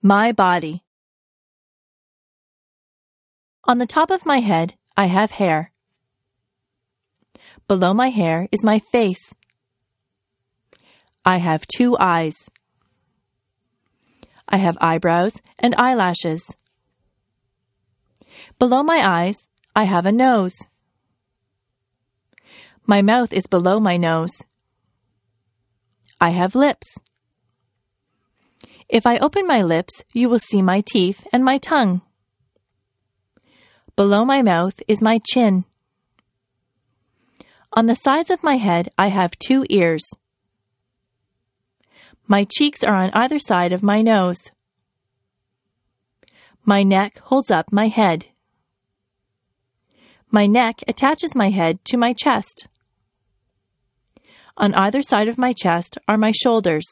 My body. On the top of my head, I have hair. Below my hair is my face. I have 2 eyes. I have eyebrows and eyelashes. Below my eyes, I have a nose. My mouth is below my nose. I have lips. If I open my lips, you will see my teeth and my tongue. Below my mouth is my chin. On the sides of my head, I have 2 ears. My cheeks are on either side of my nose. My neck holds up my head. My neck attaches my head to my chest. On either side of my chest are my shoulders.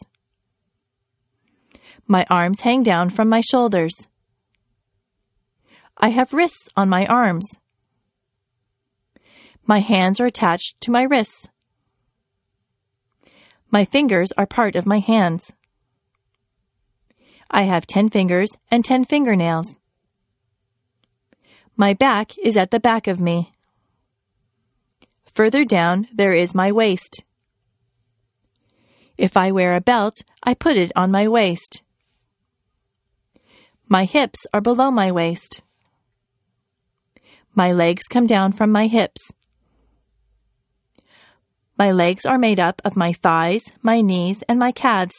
My arms hang down from my shoulders. I have wrists on my arms. My hands are attached to my wrists. My fingers are part of my hands. I have 10 fingers and 10 fingernails. My back is at the back of me. Further down, there is my waist. If I wear a belt, I put it on my waist. My hips are below my waist. My legs come down from my hips. My legs are made up of my thighs, my knees, and my calves.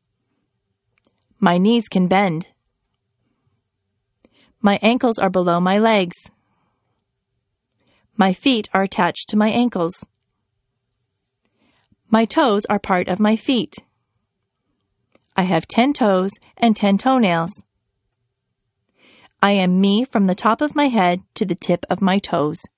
My knees can bend. My ankles are below my legs. My feet are attached to my ankles. My toes are part of my feet. I have 10 toes and 10 toenails. I am me from the top of my head to the tip of my toes.